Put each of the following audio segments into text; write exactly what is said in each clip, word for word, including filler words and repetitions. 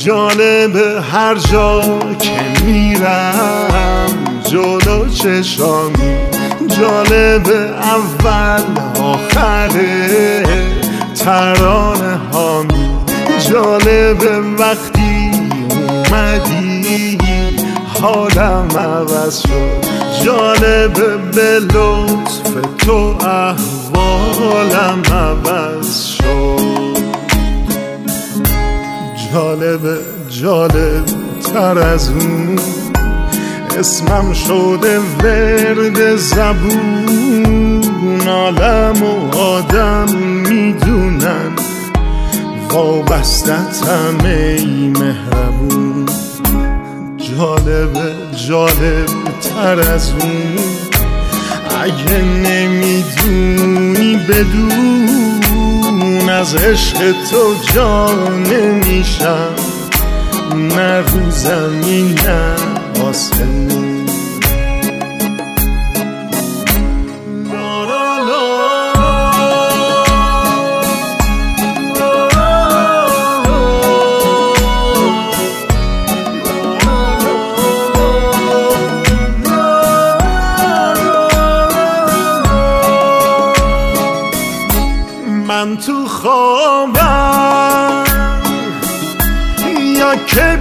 جالب هر جا که میرم جلو چشامی، جالب اول آخره ترانه هامی، جالب وقتی اومدی حالم عوض شد، جالب به لطف تو احوالم عوض شد. جالب جالب تر از اون اسمم شده ورد زبون، عالم و آدم میدونن وابستتم ای مهربون. جالب جالب تر از اون اگه نمیدونی بدون از عشق تو جا نمیشم، نه رو زمین نه آسمون. من تو خوابم یا که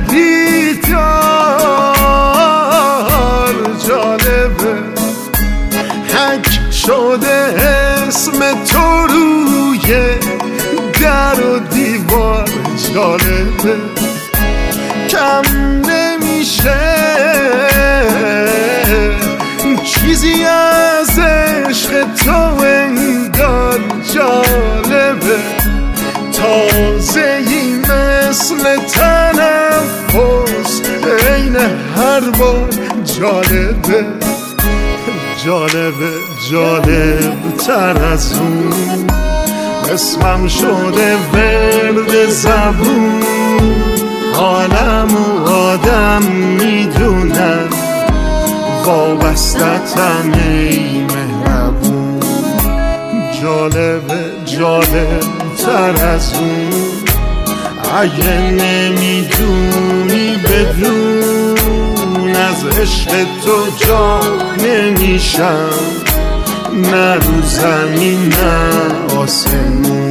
بیدار، جالبه حک شده اسم تو روی در و دیوار، جالبه کم نمیشه چیزی از عشق تو انگار، جالبه تازه ای مثل تنفس عین هر بار، جالبه جالبه جالب تر از اون اسمم شده ورد زبون، عالم و آدم میدونن وابستتم ای مهربون. جالبه جالب تر از اون اگه نمیدونی بدون از عشق تو جا نمیشم، نه رو زمین نه آسمون.